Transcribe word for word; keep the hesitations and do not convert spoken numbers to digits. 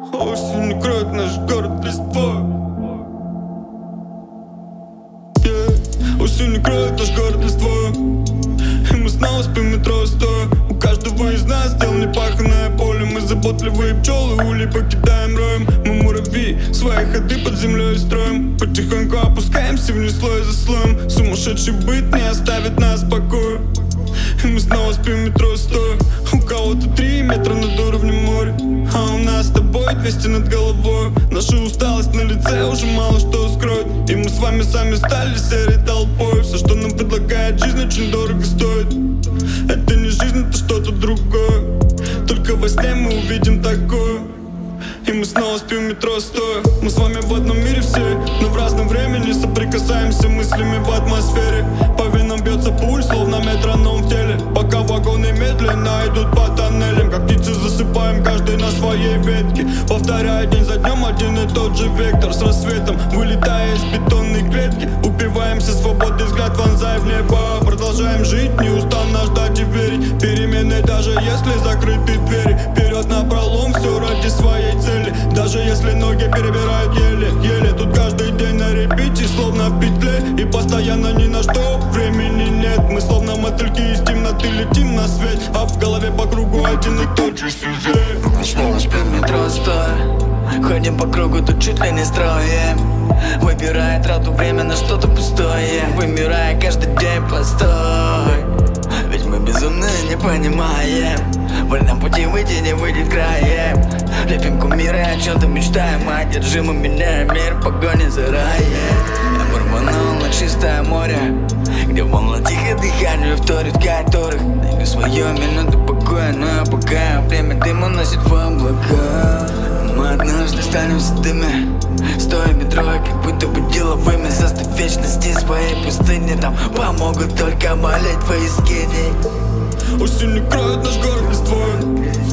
Осень кроет наш город листвой. yeah. Осень кроет наш город листвой. И мы снова спим в метро стоя. У каждого из нас дел непаханное поле. Мы заботливые пчелы, улей покидаем роем. Мы муравьи, свои ходы под землей строим. Потихоньку опускаемся вниз слой за слоем. Сумасшедший быт не оставит нас в покое. И мы снова спим в метро стоя. У кого-то три метра над уровнем моря, а у нас с тобой двести над головой. Наша усталость на лице уже мало что скроет. И мы с вами сами стали серой толпой. Все, что нам предлагает жизнь, очень дорого стоит. Это не жизнь, это что-то другое. Только во сне мы увидим такое. И мы снова спим в метро стоя. Мы с вами в одном мире все, но в разном времени соприкасаемся мыслями в атмосфере. По венам бьется пульс, словно метроном в теле. Пока вагоны медленно идут по тоннелям, как птицы засыпаем каждый на своей ветке, повторяя день за днем один и тот же вектор. С рассветом, вылетая из бетонной клетки, упиваемся свободой, взгляд вонзая в небо. Продолжаем жить, неустанно ждать и верить перемены, даже если закрыты двери. Вперед напролом, все ради своей цели. Даже если ноги перебирают еле-еле. Тут каждый день на репите, словно в петле. И постоянно ни на что времени нет. Мы словно мотыльки из темноты летим на свет, а в голове по кругу один и тот же сюжет. Мы снова спим в метро стоя. Ходим по кругу, тут чуть ли не строим. Выбирая трату время на что-то пустое, вымирая каждый день постой. Ведь мы безумны, не понимаем. В вольном пути выйти не выйдет краем. Лепим кумиры, о чем-то мечтаем. Одержимо меняем мир в погоне за раем. Я рванул на чистое море, где волна тихо дыханию вторит, которых найду свою минуту покоя. Но пока время дым уносит в облака. Мы однажды станем седыми, стоя в метро, как будто бы деловыми. Заставь вечности своей пустыни, там помогут только болеть твои скини. Осень кроет наш город листвой.